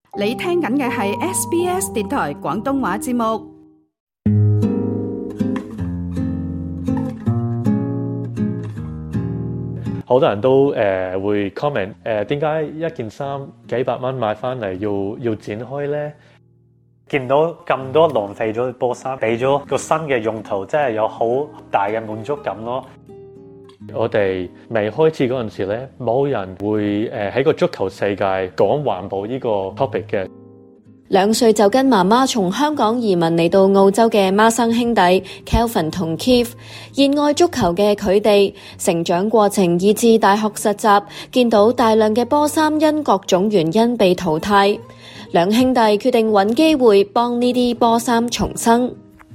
你聽緊嘅係 SBS 電台廣東話節目。 好多人都會 comment 點解一件衫幾百蚊買翻嚟要剪開咧？ 見到咁多浪費咗波衫，俾咗個新嘅用途，真係有好大嘅滿足感咯。 我哋未開始嗰陣時咧，冇人會喺個足球世界講環保呢個 topic 嘅。 2歲就跟媽媽從香港移民嚟到澳洲嘅孖生兄弟 Kelvin 同 Keith， 熱愛足球嘅佢哋成長過程以至大學實習，見到大量嘅波衫因各種原因被淘汰，兩兄弟決定揾機會幫呢啲波衫重生。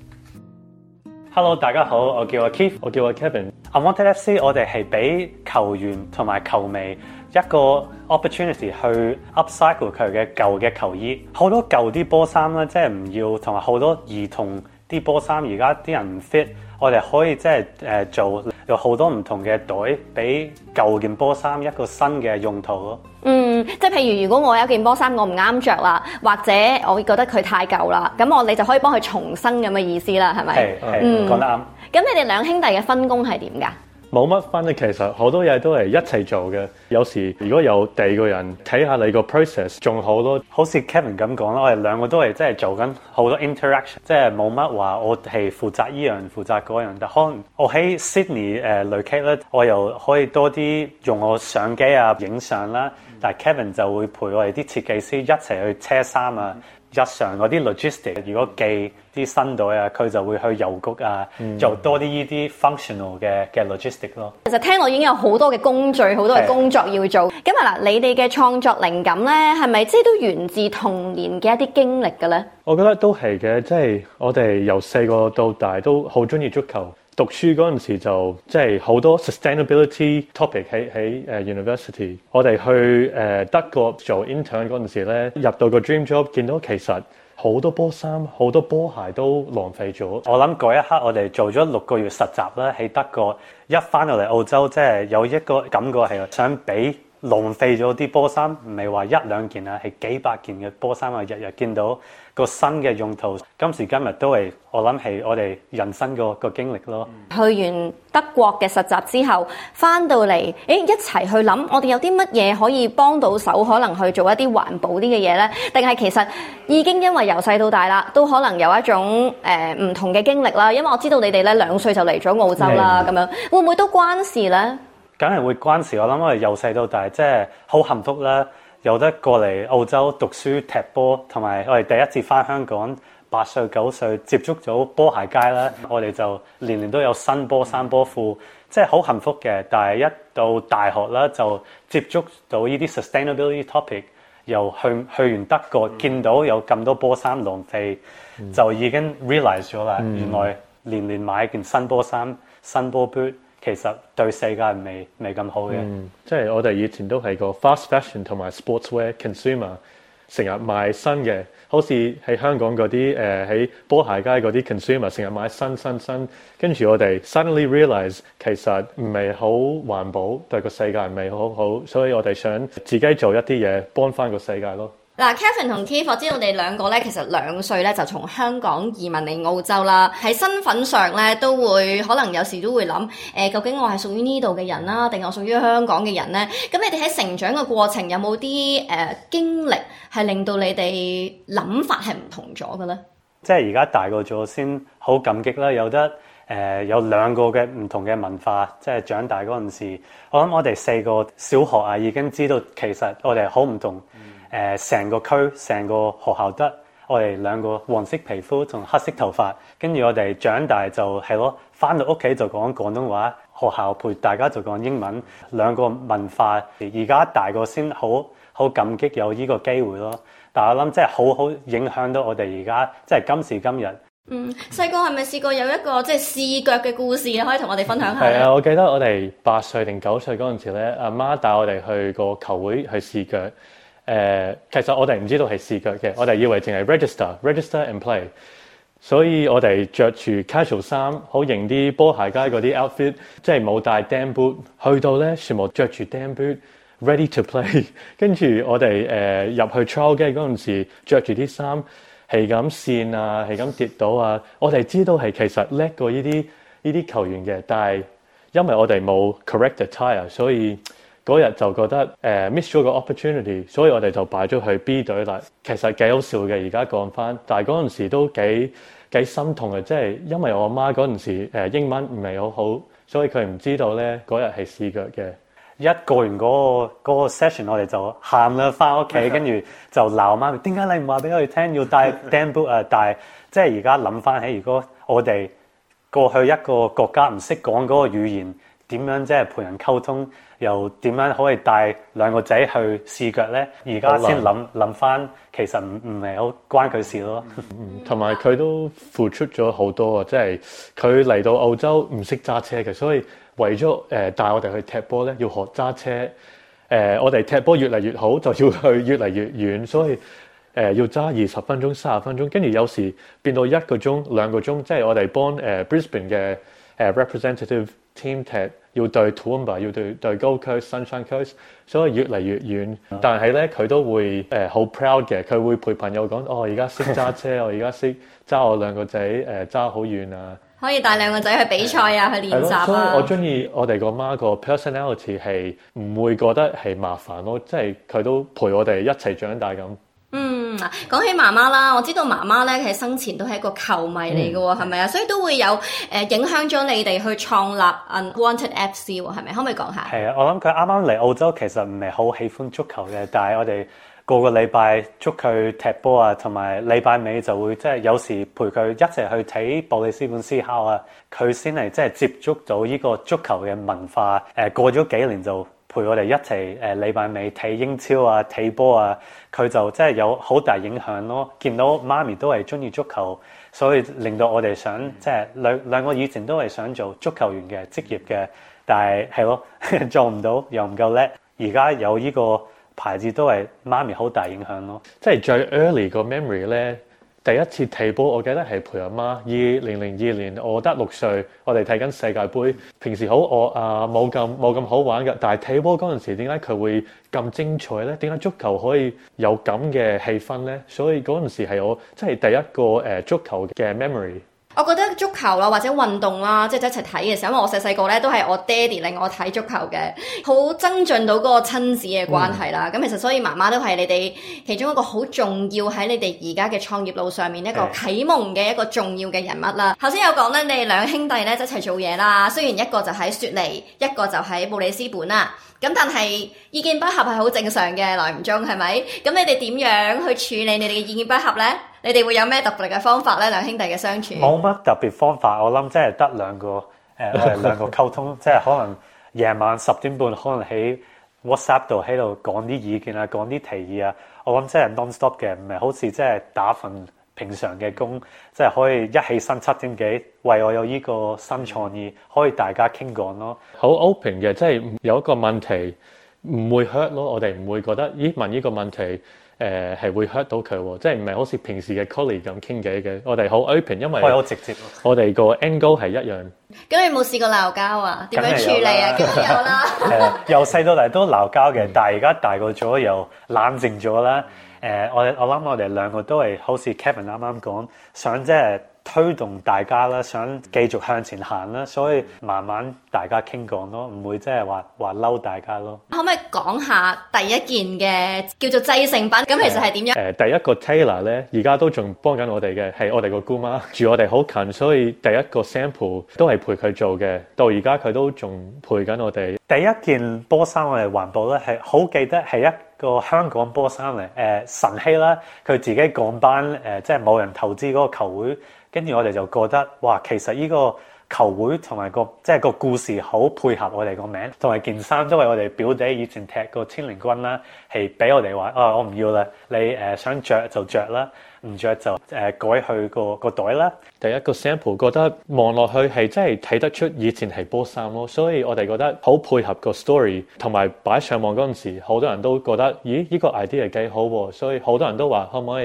Hello， 大家好，我叫阿 Keith， 我叫阿 Kevin。Unwanted FC 我哋係俾球員同埋球迷一個 opportunity 去 upcycle 佢嘅舊嘅球衣，好多舊啲波衫啦，即係唔要，同埋好多兒童啲波衫，而家啲人唔 fit，我哋可以即係做有好多唔同嘅袋，俾舊件波衫一個新嘅用途咯。 即係譬如如果我有件波衫我唔啱着啦，或者我覺得佢太舊啦，咁你就可以幫佢重生咁嘅意思啦，係咪？ 係，講得啱。 咁你哋兩兄弟嘅分工係點㗎？ 冇乜分嘅，其實好多嘢都係一齊做嘅。有時如果有第二個人睇下你個 process， 仲好多。 好似 Kevin 咁講啦，我哋兩個都係即係做緊好多 interaction， 即係冇乜話我係負責依樣負責嗰樣。但可能我喺 Sydney 累積咧，我又可以多啲用我相機啊影相啦。但係 Kevin 就會陪我哋啲設計師一齊去車衫啊。日常嗰啲 logistic， 如果寄啲新袋啊，佢就會去郵局啊，做多啲呢啲 functional 嘅 logistic 咯。 其實聽落已經有好多嘅工序，好多嘅工作要做。咁啊嗱，你哋嘅創作靈感咧，係咪即係都源自童年嘅一啲經歷嘅咧？ 我覺得都係嘅，即係我哋由細個到大都好中意足球。讀書嗰陣時就即係好多 sustainability topic 喺university。我哋去德國做 intern 嗰陣時咧，入到個 dream job， 見到其實好多波衫、好多波鞋都浪費咗。 我諗嗰一刻我哋做咗6個月實習啦，喺德國一翻到嚟澳洲，即係有一個感覺係想俾浪費咗啲波衫，唔係話1兩件啊，係幾百件嘅波衫啊，日日見到個新嘅用途，今時今日都係我諗係我哋人生個經歷咯。 去完德國嘅實習之後，翻到嚟，一齊去諗，我哋有啲乜嘢可以幫到手，可能去做一啲環保啲嘅嘢呢？定係其實已經因為由細到大啦，都可能有一種唔同嘅經歷啦。因為我知道你哋咧2歲就嚟咗澳洲啦，咁樣會唔會都關事呢？ 梗係會關事，我諗我哋由細到大即係好幸福啦，有得過嚟澳洲讀書踢波，同埋我哋第一次翻香港8歲9歲接觸咗波鞋街啦，我哋就年年都有新波衫波褲，即係好幸福嘅。但係一到大學啦，就接觸到呢啲 sustainability topic， 又去完德國見到有咁多波衫浪費，就已經 realize 咗啦，原來年年買件新波衫、新波 boot，其實對世界未咁好嘅。 即係我哋以前都係個 fast fashion 同埋 sportswear consumer， 成日買新嘅，好似喺香港嗰啲喺波鞋街嗰啲 consumer 成日買新，跟住我哋 suddenly realize 其實唔係好環保，對個世界唔係好，所以我哋想自己做一啲嘢幫翻個世界咯。 嗱 Kevin 同 Keith， 我知道你兩個咧，其實2歲咧就從香港移民嚟澳洲啦。喺身份上咧，都會可能有時都會諗，究竟我係屬於呢度嘅人啦，定係我屬於香港嘅人咧？咁你哋喺成長嘅過程有冇啲經歷係令到你哋諗法係唔同咗嘅咧？ 即係而家大個咗先好感激啦，有得有2個嘅唔同嘅文化，即係長大嗰陣時，我諗我哋4個小學啊已經知道其實我哋好唔同。成個區、成個學校得我哋2個黃色皮膚同黑色頭髮，跟住我哋長大就係咯，返到屋企就講廣東話，學校陪大家就講英文，2個文化。而家大個先好感激有呢個機會咯。但係我諗即係好影響到我哋而家即係今時今日。 細個係咪試過有一個即係試腳嘅故事，可以同我哋分享下？ 係啊，我記得我哋8歲定9歲嗰陣時咧，阿媽帶我哋去個球會去試腳。其實我哋唔知道係試腳嘅，我哋以為淨係 register and play， 所以我哋着住 casual 衫，好型啲波鞋街嗰啲 outfit， 即係冇帶 damn boot， 去到咧全部着住 damn boot ready to play。跟住我哋入去 trial game 嗰陣時，着住啲衫係咁跣啊，係咁跌倒啊。我哋知道係其實叻過呢啲球員嘅，但係因為我哋冇 correct attire，所以嗰日就覺得miss 咗個 opportunity， 所以我哋就擺咗去 B 隊啦。其實幾好笑嘅，而家講翻，但係嗰陣時都幾心痛嘅，即係因為我媽嗰陣時英文唔係好好，所以佢唔知道咧嗰日係試腳嘅。 一過完嗰個 session， 我哋就喊啦，翻屋企，跟住就鬧媽咪，點解你唔話俾我哋聽要帶 Dan boot 啊？但係即係而家諗翻起，如果我哋過去一個國家唔識講嗰個語言，點樣即係陪人溝通，又點樣可以帶兩個仔去試腳咧？而家先諗翻，其實唔係好關佢事咯。 同埋佢都付出咗好多啊！即係佢嚟到澳洲唔識揸車嘅，所以為咗帶我哋去踢波咧，要學揸車。我哋踢波越嚟越好，就要去越嚟越遠，所以要揸20分鐘、30分鐘，跟住有時變到1個鐘、2個鐘。即係我哋幫Brisbane 嘅representative team 踢，要對 Toowoomba， 要對 Gold Coast、Sunshine Coast， 所以越嚟越遠。但係咧，佢都會好 proud 嘅，佢會陪朋友講：哦，而家識揸車，我而家識揸我兩個仔揸好遠啊！ 可以帶兩個仔去比賽啊，去練習啊。 所以我中意我哋個媽個 personality 係唔會覺得係麻煩咯，即係佢都陪我哋一齊長大咁。 講起媽媽啦，我知道媽媽咧，其實生前都係一個球迷嚟嘅喎，係咪啊？所以都會有影響咗你哋去創立 Unwanted FC 喎，係咪？可唔可以講下？ 係啊，我諗佢啱啱嚟澳洲，其實唔係好喜歡足球嘅，但係我哋個禮拜捉佢踢波啊，同埋禮拜尾就會即係有時陪佢一齊去睇布里斯本思考啊，佢先係即係接觸到呢個足球嘅文化。過咗幾年就陪我哋一齊禮拜尾睇英超啊、睇波啊，佢就真係有好大影響咯。見到媽咪都係中意足球，所以令到我哋想即係兩個以前都係想做足球員嘅職業嘅，但係咯做唔到又唔夠叻。而家有呢個牌子都係媽咪好大影響咯。 即係最 early 個 memory 咧，第一次睇波，我記得係陪阿媽。2002年，我得6歲，我哋睇緊世界盃。平時好餓啊，冇咁好玩嘅。但係睇波嗰陣時，點解佢會咁精彩咧？點解足球可以有咁嘅氣氛咧？所以嗰陣時係我即係第一個足球嘅 memory。 我覺得足球啦，或者運動啦，即係一齊睇嘅時候，因為我細個咧都係我爹哋令我睇足球嘅，好增進到嗰個親子嘅關係啦。咁其實所以媽媽都係你哋其中一個好重要喺你哋而家嘅創業路上面一個啟蒙嘅一個重要嘅人物啦。頭先有講咧，你哋兩兄弟咧一齊做嘢啦，雖然一個就喺雪梨，一個就喺布里斯本啦。咁但係意見不合係好正常嘅，來唔中係咪？咁你哋點樣去處理你哋嘅意見不合咧？你哋會有咩特別嘅方法咧？兩兄弟嘅相處冇乜特別方法，我諗即係得兩個我哋兩個溝通，即係可能夜晚10點半可能喺 WhatsApp 度喺度講啲意見啊，講啲提議啊。我諗即係 non-stop 嘅，唔係好似即係打份平常嘅工，即係可以一起身7點幾，為我有呢個新創意，可以大家傾講咯。 好 open 嘅，即係有一個問題唔會 hurt 咯，我哋唔會覺得問呢個問題係會 hurt 到佢喎，即係唔係好似平時嘅 colleague 咁傾偈嘅，我哋好 open， 因為好直接。我哋個 end goal 係一樣。 咁你冇試過鬧交啊？點樣處理啊？梗係有啦。 由細到大都鬧交嘅，但係而家大個咗又冷靜咗啦。我諗我哋兩個都係好似 Kevin 啱啱講，想即係推動大家啦，想繼續向前行啦，所以慢慢大家傾講咯，唔會即係話嬲大家咯。 可唔可以講下第一件嘅叫做製成品？咁其實係點樣？ 第一個 tailor 咧，而家都仲幫緊我哋嘅，係我哋個姑媽住我哋好近，所以第一個 sample 都係陪佢做嘅，到而家佢都仲陪緊我哋。 第一件波衫我哋環保咧，係好記得係一個香港波衫嚟，晨曦啦，佢自己講班即係冇人投資嗰個球會，跟住我哋就覺得哇，其實呢個球會同埋即係個故事好配合我哋個名，同埋件衫都係我哋表弟以前踢過千年軍啦，係俾我哋話我唔要啦，你想着就着啦，唔着就改去個袋啦。 第一個 sample 覺得望落去係真係睇得出以前係波衫咯，所以我哋覺得好配合個 story， 同埋擺上網嗰陣時，好多人都覺得咦呢個 idea 幾好喎，所以好多人都話可唔可以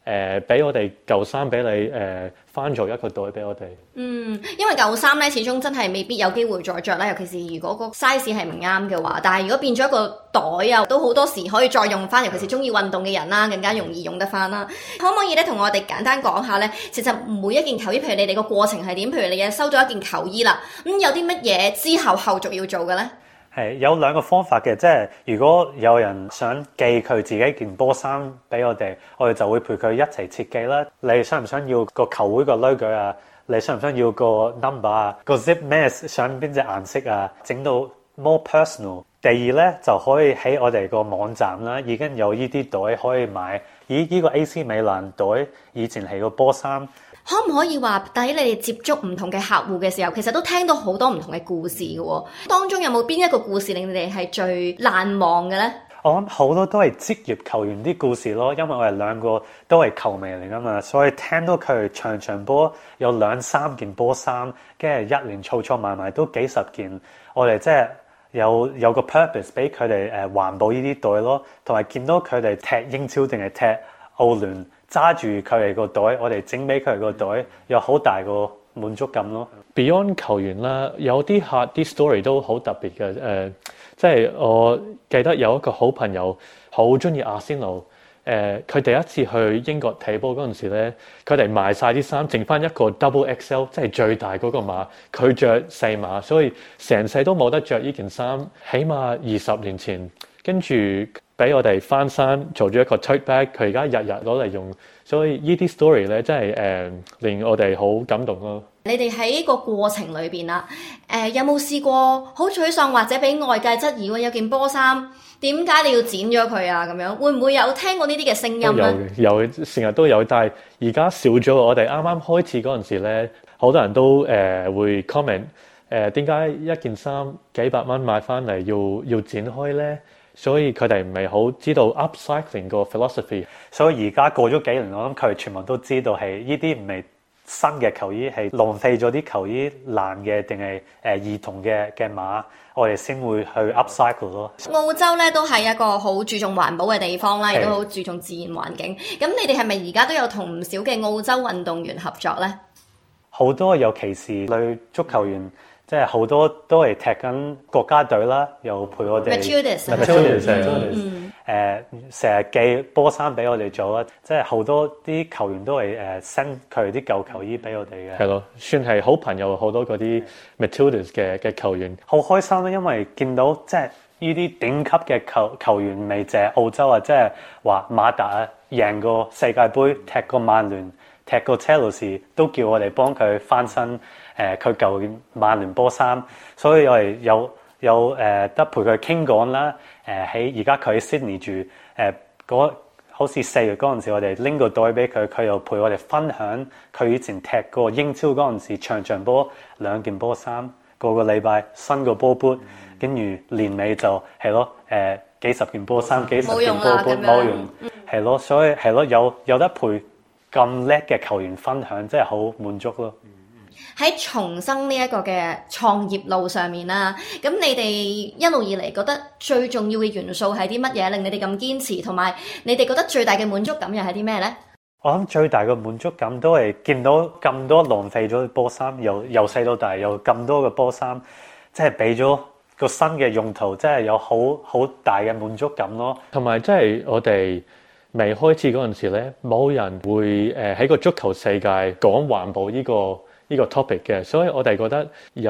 俾我哋舊衫俾你翻做一個袋俾我哋。 因為舊衫咧始終真係未必有機會再着啦，尤其是如果個 size 係唔啱嘅話。但係如果變咗一個袋啊，都好多時可以再用翻，尤其是中意運動嘅人啦，更加容易用得翻啦。可唔可以咧同我哋簡單講下咧？其實每一件球衣，譬如你哋個過程係點？譬如你收咗一件球衣啦，有啲乜嘢之後後續要做嘅咧？ 係有兩個方法嘅，即係如果有人想寄佢自己件波衫俾我哋就會陪佢一齊設計啦。你想唔想要個球會個 logo 啊？你想唔想要個 number 啊？個 zip 咩想邊隻顏色啊？整到 more personal。第二咧就可以喺我哋個網站啦，已經有呢啲袋可以買。呢個 AC 米蘭袋以前係個波衫。 可唔可以話，喺你哋接觸唔同嘅客戶嘅時候，其實都聽到好多唔同嘅故事嘅喎？當中有冇邊一個故事令你哋係最難忘嘅咧？ 我諗好多都係職業球員啲故事咯，因為我哋兩個都係球迷嚟噶嘛，所以聽到佢場波有2-3件波衫，跟住一年儲埋埋都幾十件，我哋即係有個 purpose 俾佢哋環保呢啲袋咯，同埋見到佢哋踢英超定係踢歐聯，揸住佢哋個袋，我哋整俾佢哋個袋，有好大個滿足感咯。 Beyond 球員啦，有啲客啲 story 都好特別嘅。即係我記得有一個好朋友好中意阿仙奴。佢第一次去英國睇波嗰陣時咧，佢哋賣晒啲衫，剩翻一個 double XL， 即係最大嗰個碼，佢着細碼，所以成世都冇得着呢件衫。起碼20年前，跟住俾我哋翻山做咗一個 tote bag， 佢而家日日攞嚟用，所以呢啲 story 咧真係令我哋好感動咯。 你哋喺個過程裏邊啦，有冇試過好沮喪或者俾外界質疑喎？有件波衫點解你要剪咗佢啊？咁樣會唔會有聽過呢啲嘅聲音咧？ 有成日都有，但係而家少咗。我哋啱啱開始嗰陣時咧，好多人都會 comment 點解一件衫幾百蚊買翻嚟要剪開咧？所以佢哋唔係好知道 upcycling 個 philosophy。 所以而家過咗幾年，我諗佢哋全部都知道係呢啲唔係新嘅球衣，係浪費咗啲球衣爛嘅定係兒童嘅碼，我哋先會去 upcycle 咯。 澳洲咧都係一個好注重環保嘅地方啦，亦都好注重自然環境。咁你哋係咪而家都有同唔少嘅澳洲運動員合作咧？ 好多，尤其是女足球員。即係好多都係踢緊國家隊啦，又陪我哋。 Matildas 成日寄波衫俾我哋做啦。即係好多啲球員都係send 佢啲舊球衣俾我哋嘅。 係咯，算係好朋友，好多嗰啲 Matildas 嘅球員。 好開心啦，因為見到即係呢啲頂級嘅球員，未淨係澳洲啊，即係話馬達啊，贏過世界盃，踢過曼聯，踢過車路士，都叫我哋幫佢翻身。佢舊件曼聯波衫，所以我哋有得陪佢傾講啦。喺而家佢喺 Sydney 住，好似4月嗰陣時，我哋拎個袋俾佢，佢又陪我哋分享佢以前踢過英超嗰陣時場波2件波衫，個禮拜新個波 boot，跟住年尾就係咯，幾十件波衫，幾十件波 boot 冇用，係咯，所以係咯，有得陪咁叻嘅球員分享，真係好滿足咯。 喺重生呢一個嘅創業路上面啦，咁你哋一路以嚟覺得最重要嘅元素係啲乜嘢，令你哋咁堅持，同埋你哋覺得最大嘅滿足感又係啲咩咧？ 我諗最大嘅滿足感都係見到咁多浪費咗波衫，由細到大有咁多嘅波衫，即係俾咗個新嘅用途，真係有好大嘅滿足感咯。 同埋即係我哋未開始嗰陣時咧，冇人會喺個足球世界講環保呢個 topic 嘅，所以我哋覺得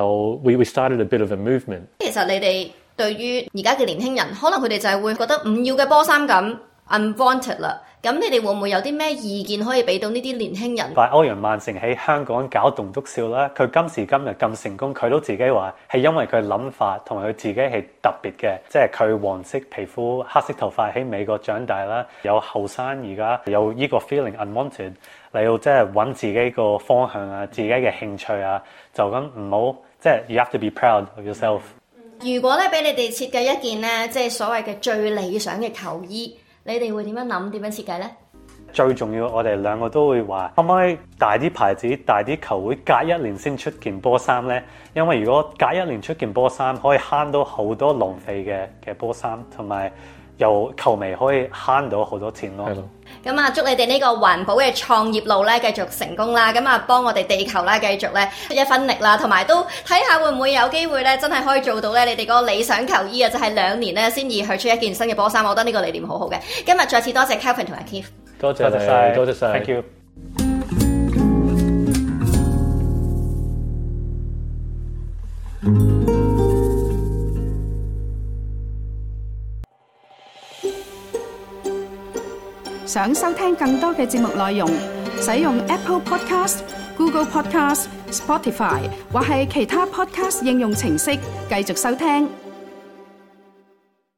we started a bit of a movement。其實你哋對於而家嘅年輕人，可能佢哋就係會覺得唔要嘅波衫咁 unwanted 啦。咁你哋會唔會有啲咩意見可以俾到呢啲年輕人？ 歐陽曼成喺香港搞棟篤笑啦，佢今時今日咁成功，佢都自己話係因為佢諗法同埋佢自己係特別嘅，即係佢黃色皮膚、黑色頭髮喺美國長大啦，有後生而家有呢個 feeling unwanted。你要即係揾自己個方向啊，自己嘅興趣啊，就咁唔好即係 you have to be proud of yourself。 如果咧俾你哋設計一件咧，即係所謂嘅最理想嘅球衣，你哋會點樣諗？點樣設計咧？ 最重要，我哋兩個都會話，可唔可以大啲牌子、大啲球會隔1年先出件波衫咧？因為如果隔1年出件波衫，可以慳到好多浪費嘅波衫，同埋有球迷可以慳到好多錢咯。 係咯。 咁啊，祝你哋呢個環保嘅創業路咧繼續成功啦！咁啊，幫我哋地球啦繼續咧出一分力啦，同埋都睇下會唔會有機會咧，真係可以做到咧你哋嗰個理想球衣啊！就係2年咧先至去出一件新嘅波衫，我覺得呢個理念好好嘅。今日再次多謝 Kelvin 同埋 Keith， 多謝晒， 多謝晒 ，Thank you。 想收聽更多嘅節目內容，使用 Apple Podcast、Google Podcast、Spotify 或係其他 Podcast 應用程式繼續收聽。